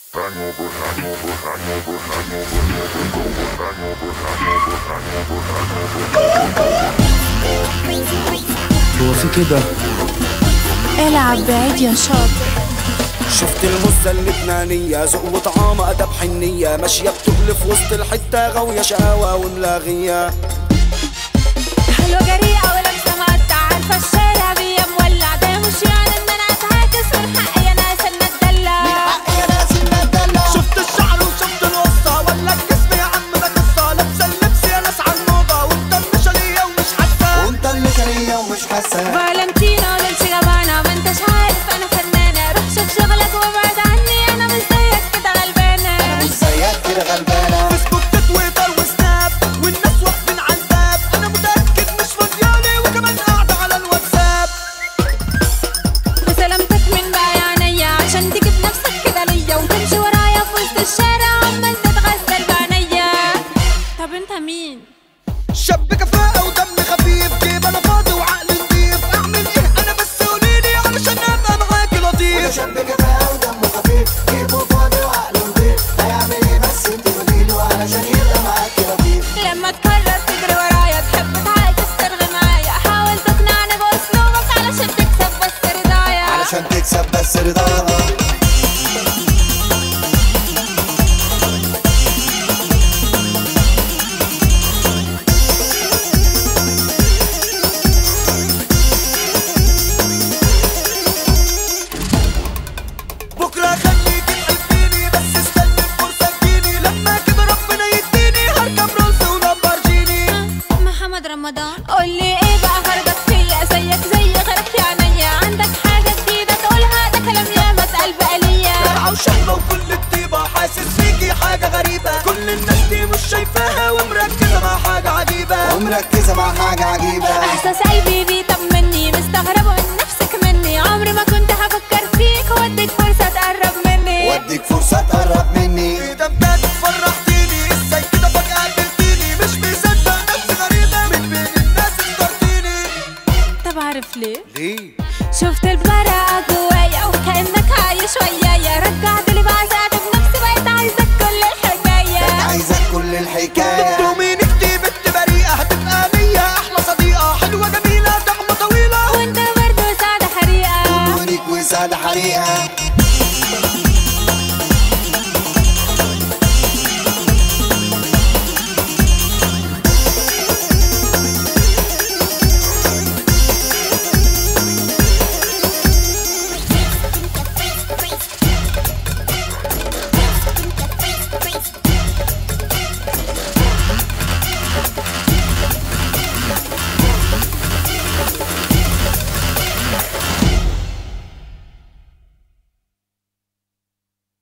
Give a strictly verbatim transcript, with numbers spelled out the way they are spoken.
هو في كده؟ العب بعيد يا شاطر. شفت المزة اللبنانية ذوق وطعام أدب حنية، ماشية بتغلف وسط الحتة غاوية شقاوة وملاغية. حلوة جريئة ولابسة مقطع، عارفة الشارع بيا مولع، ده مش يعني إن أنا أتعاكس، من حقي يا ناس إن أتدلع، من حقي يا ناس إن أتدلع. شفت الشعر وشفت القصة ولا الجسم يا عم ده قصة، لابسة اللبس يا ناس عالموضة، وأنت اللي شقية ومش حاسة، وأنت اللي شقية ومش حاسة. فالنتينو دولتشي جابانا، ما أنتش عارف أنا فنانة، روح شوف شغلك وابعد عني، أنا مش زيك كده غلبانة، أنا مش زيك كده غلبانة. فيسبوك تويتر وسناب والناس واقفين على الباب، أنا متأكد مش فاضيالي وكمان قاعدة على الواتساب. بسلامتك من بقى يا عينيا، عشان تجيب نفسك كده ليا وتمشي ورايا في وسط الشارع عمال تتغزل بعينيا. طب أنت مين؟ شاب كفاءة ودم خفيف، جيب أنا فاضي وعقل نضيف، أعمل إيه أنا بس قوليلي علشان أبقى معاكي لطيف. وده شاب كفاءة ودم خفيف، جيبه فاضي وعقل نضيف، هيعمل إيه بس أنت قوليله علشان يبقى معاكي لطيف. لما تقرر تجري ورايا تحب تعاكس ترغي معايا، حاول تقنعني بأسلوبك علشان تكسب بس رضايا، علشان تكسب بس رضاها. بكرة خليكي تحبيني بس استني الفرصة تجيني، لما كده ربنا يديني هركب رولز ولامبرجيني. محمد رمضان قولي ايه بقى فرضك فيا، زيك زي غيرك يا عينيا، عندك حاجة جديدة تقولها، ده كلام ياما اتقال بقالية. جدعة وشاملة وكل الطيبة، حاسس فيكي حاجة غريبة، كل الناس دي مش شايفاها ومركزة مع حاجة عجيبة، ومركزة مع حاجة عجيبة. احساس قلبي بيك